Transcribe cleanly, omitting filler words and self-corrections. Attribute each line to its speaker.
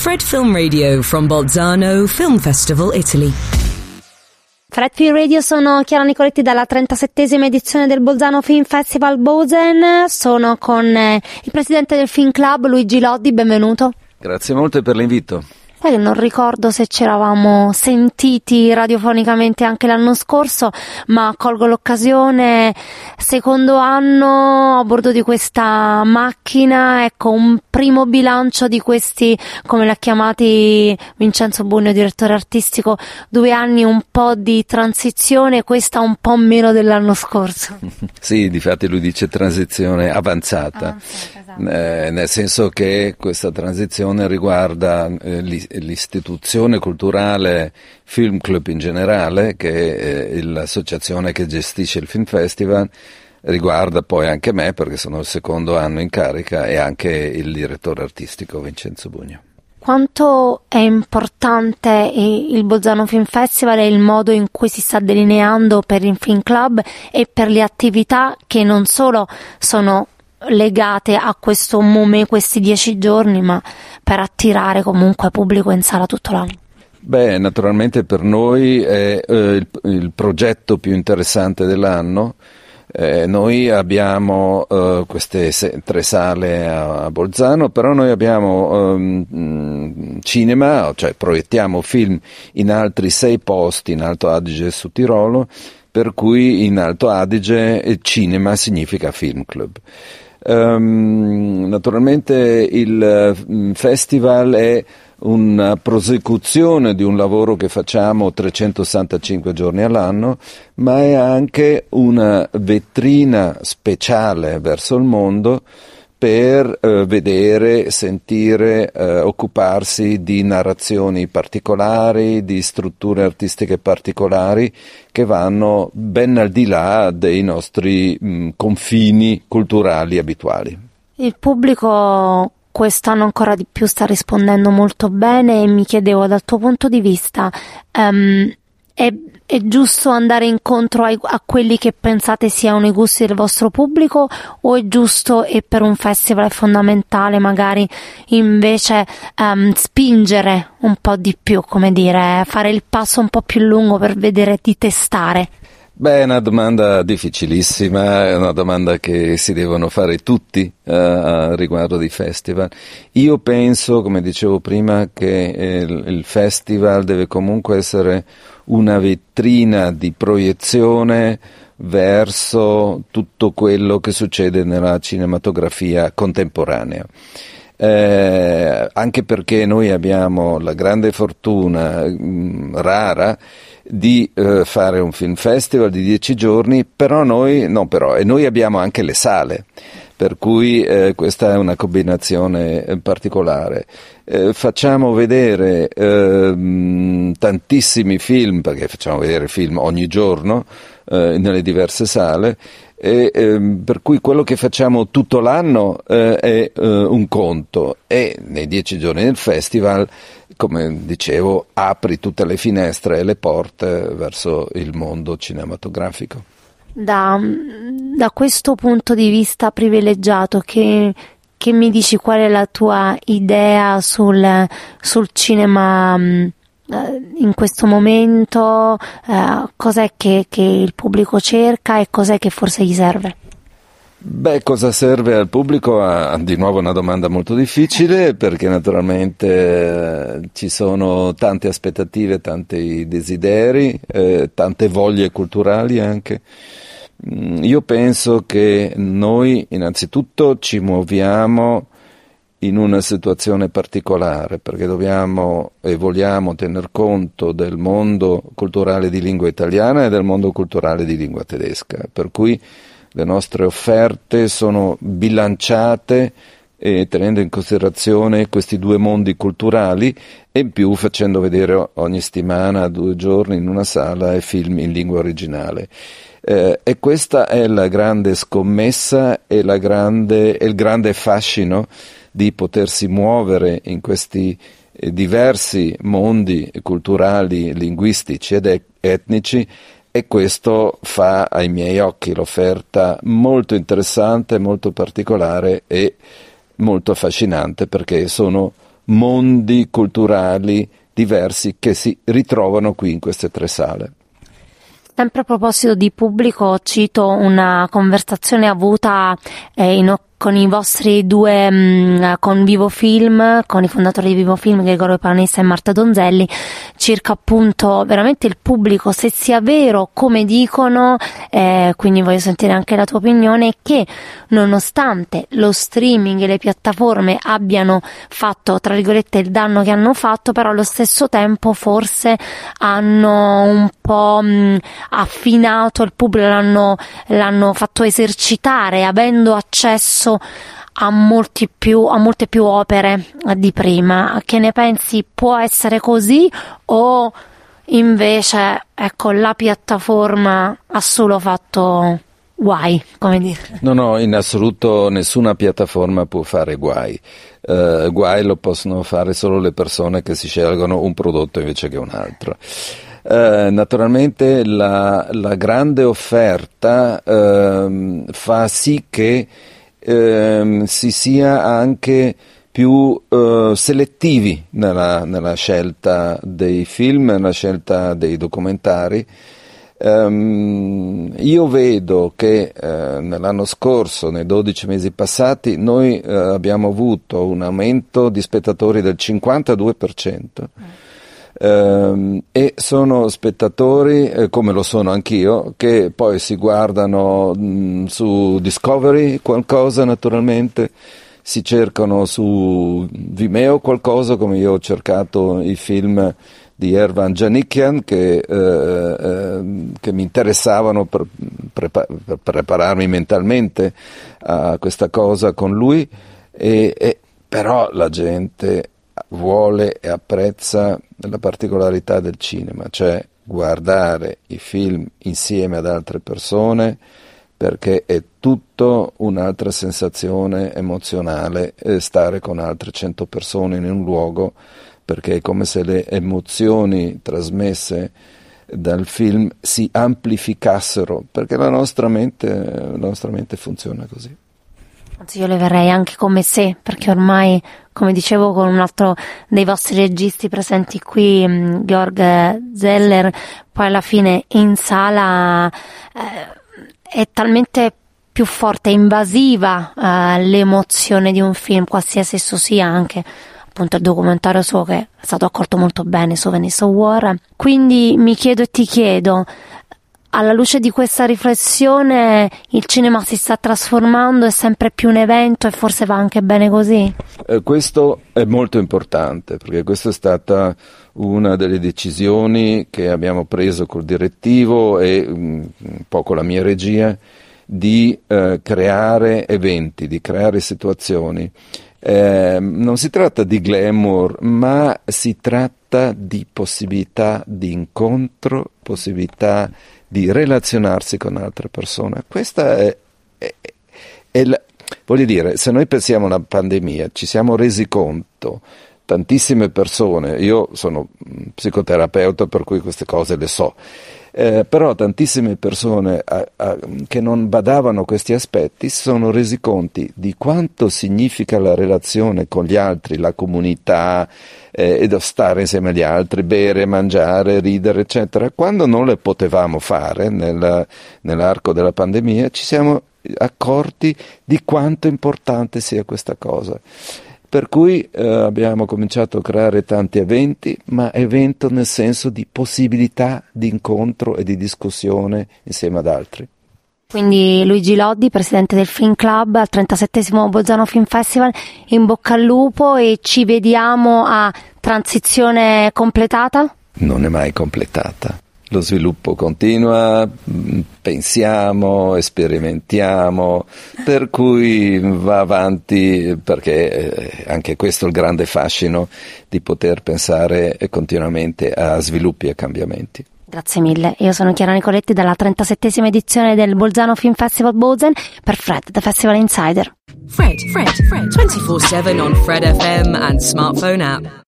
Speaker 1: Fred Film Radio from Bolzano Film Festival, Italy.
Speaker 2: Fred Film Radio, sono Chiara Nicoletti dalla 37esima edizione del Bolzano Film Festival Bozen. Sono con il presidente del Film Club, Luigi Loddi, benvenuto.
Speaker 3: Grazie molto per l'invito.
Speaker 2: Non ricordo se ci eravamo sentiti radiofonicamente anche l'anno scorso, ma colgo l'occasione, secondo anno a bordo di questa macchina, ecco, un primo bilancio di questi, come l'ha chiamati Vincenzo Bugno, direttore artistico, 2 anni un po' di transizione, questa un po' meno dell'anno scorso.
Speaker 3: Sì, difatti lui dice transizione avanzata.
Speaker 2: Esatto.
Speaker 3: Nel senso che questa transizione riguarda l'istituzione culturale Film Club in generale, che è l'associazione che gestisce il Film Festival, riguarda poi anche me perché sono il secondo anno in carica e anche il direttore artistico Vincenzo Bugno.
Speaker 2: Quanto è importante il Bolzano Film Festival e il modo in cui si sta delineando per il Film Club e per le attività che non solo sono legate a questo questi 10 giorni, ma per attirare comunque pubblico in sala tutto l'anno?
Speaker 3: Beh, naturalmente per noi è il progetto più interessante dell'anno. Noi abbiamo queste 3 sale a Bolzano, però noi abbiamo cinema, cioè proiettiamo film in altri 6 posti in Alto Adige e Sud Tirolo, per cui in Alto Adige cinema significa Film Club. Naturalmente il festival è una prosecuzione di un lavoro che facciamo 365 giorni all'anno, ma è anche una vetrina speciale verso il mondo per vedere, sentire, occuparsi di narrazioni particolari, di strutture artistiche particolari che vanno ben al di là dei nostri confini culturali abituali.
Speaker 2: Il pubblico quest'anno ancora di più sta rispondendo molto bene e mi chiedevo, dal tuo punto di vista, è giusto andare incontro a quelli che pensate siano i gusti del vostro pubblico, o è giusto, e per un festival è fondamentale magari invece spingere un po' di più, come dire, fare il passo un po' più lungo per vedere di testare?
Speaker 3: Beh, è una domanda difficilissima, è una domanda che si devono fare tutti riguardo di festival. Io penso, come dicevo prima, che il festival deve comunque essere una vetrina di proiezione verso tutto quello che succede nella cinematografia contemporanea. Anche perché noi abbiamo la grande fortuna rara di fare un film festival di 10 giorni, e noi abbiamo anche le sale, per cui questa è una combinazione particolare. Facciamo vedere tantissimi film, perché facciamo vedere film ogni giorno nelle diverse sale, e per cui quello che facciamo tutto l'anno è un conto, e nei 10 giorni del festival, come dicevo, apri tutte le finestre e le porte verso il mondo cinematografico. Da
Speaker 2: questo punto di vista privilegiato, che mi dici, qual è la tua idea sul cinema in questo momento? Cos'è che il pubblico cerca e cos'è che forse gli serve?
Speaker 3: Beh, cosa serve al pubblico? Di nuovo una domanda molto difficile, perché naturalmente ci sono tante aspettative, tanti desideri, tante voglie culturali anche. Io penso che noi innanzitutto ci muoviamo in una situazione particolare, perché dobbiamo e vogliamo tener conto del mondo culturale di lingua italiana e del mondo culturale di lingua tedesca, per cui le nostre offerte sono bilanciate tenendo in considerazione questi 2 mondi culturali, e in più facendo vedere ogni settimana 2 giorni in una sala film in lingua originale. E questa è la grande scommessa e il grande fascino di potersi muovere in questi diversi mondi culturali, linguistici ed etnici, e questo fa ai miei occhi l'offerta molto interessante, molto particolare e molto affascinante, perché sono mondi culturali diversi che si ritrovano qui in queste 3 sale.
Speaker 2: Sempre a proposito di pubblico, cito una conversazione avuta con i vostri due, con Vivo Film, con i fondatori di Vivo Film, Gregorio Panessa e Marta Donzelli, circa appunto veramente il pubblico, se sia vero come dicono, quindi voglio sentire anche la tua opinione, che nonostante lo streaming e le piattaforme abbiano fatto, tra virgolette, il danno che hanno fatto, però allo stesso tempo forse hanno un po' affinato il pubblico, l'hanno fatto esercitare, avendo accesso a molte più opere di prima. Che ne pensi? Può essere così, o invece ecco la piattaforma ha solo fatto guai, come dire?
Speaker 3: No, in assoluto nessuna piattaforma può fare guai. Guai lo possono fare solo le persone che si scelgono un prodotto invece che un altro. Naturalmente la grande offerta fa sì che si sia anche più selettivi nella scelta dei film, nella scelta dei documentari. Io vedo che nell'anno scorso, nei 12 mesi passati, noi abbiamo avuto un aumento di spettatori del 52%. E sono spettatori, come lo sono anch'io, che poi si guardano su Discovery qualcosa, naturalmente si cercano su Vimeo qualcosa, come io ho cercato i film di Ervan Janikian che mi interessavano per prepararmi mentalmente a questa cosa con lui, e però la gente vuole e apprezza la particolarità del cinema, cioè guardare i film insieme ad altre persone, perché è tutto un'altra sensazione emozionale stare con altre 100 persone in un luogo, perché è come se le emozioni trasmesse dal film si amplificassero, perché la nostra mente funziona così.
Speaker 2: Anzi, io le verrei anche come se, perché ormai, come dicevo con un altro dei vostri registi presenti qui, Georg Zeller, poi alla fine in sala è talmente più forte, invasiva l'emozione di un film, qualsiasi esso sia, anche appunto il documentario suo che è stato accolto molto bene su Venice Award. Quindi mi chiedo e ti chiedo, alla luce di questa riflessione, il cinema si sta trasformando, è sempre più un evento e forse va anche bene così?
Speaker 3: Questo è molto importante, perché questa è stata una delle decisioni che abbiamo preso col direttivo e un po' con la mia regia, di creare eventi, di creare situazioni. Non si tratta di glamour, ma si tratta di possibilità di incontro, possibilità di relazionarsi con altre persone. Questa voglio dire, se noi pensiamo alla pandemia, ci siamo resi conto, tantissime persone, io sono psicoterapeuta per cui queste cose le so, però tantissime persone che non badavano a questi aspetti si sono resi conti di quanto significa la relazione con gli altri, la comunità, stare insieme agli altri, bere, mangiare, ridere, eccetera. Quando non le potevamo fare nell'arco della pandemia, ci siamo accorti di quanto importante sia questa cosa. Per cui abbiamo cominciato a creare tanti eventi, ma evento nel senso di possibilità di incontro e di discussione insieme ad altri.
Speaker 2: Quindi Luigi Loddi, presidente del Film Club al 37° Bolzano Film Festival, in bocca al lupo, e ci vediamo a transizione completata?
Speaker 3: Non è mai completata. Lo sviluppo continua, pensiamo, sperimentiamo, per cui va avanti, perché anche questo è il grande fascino di poter pensare continuamente a sviluppi e cambiamenti.
Speaker 2: Grazie mille, io sono Chiara Nicoletti dalla 37esima edizione del Bolzano Film Festival Bozen per Fred, The Festival Insider.
Speaker 1: Fred, 24/7 on Fred FM and smartphone app.